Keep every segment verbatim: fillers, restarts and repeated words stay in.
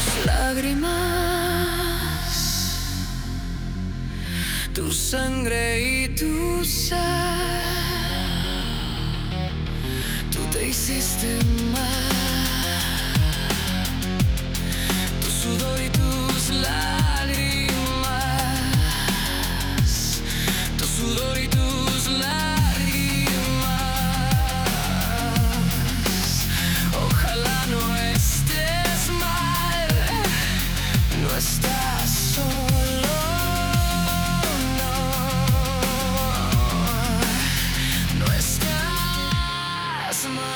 tus lágrimas, tu sangre y tu sal. Tú te hiciste mal, tu sudor y tus lágrimas, tu sudor y tus lágrimas. Ojalá no estés mal, no estás solo, no, no estás mal.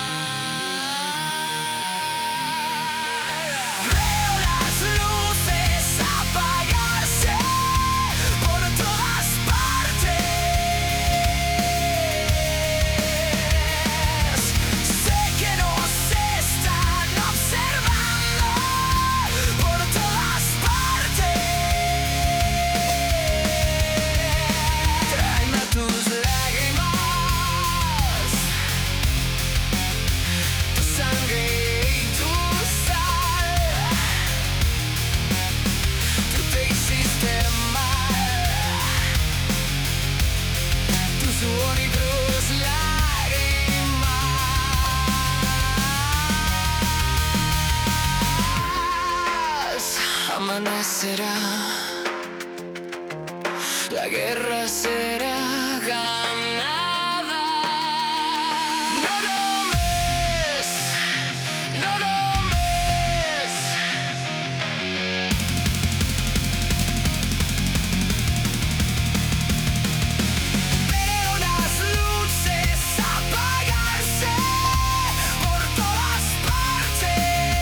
Amanecerá, la guerra será ganada. No tomes, no tomes. Veo las luces apagarse por todas partes.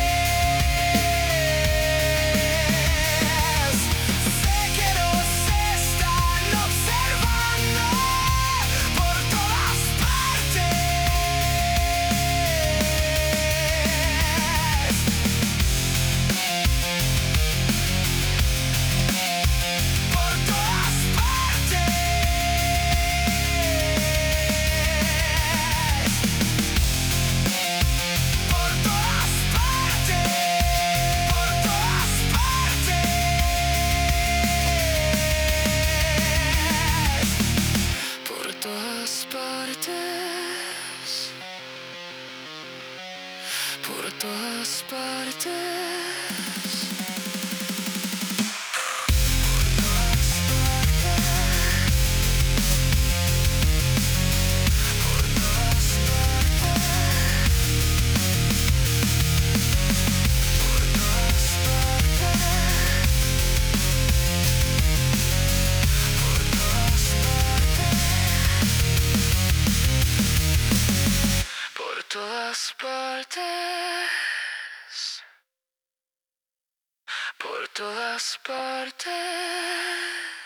Por todas partes. Todas partes, por todas partes.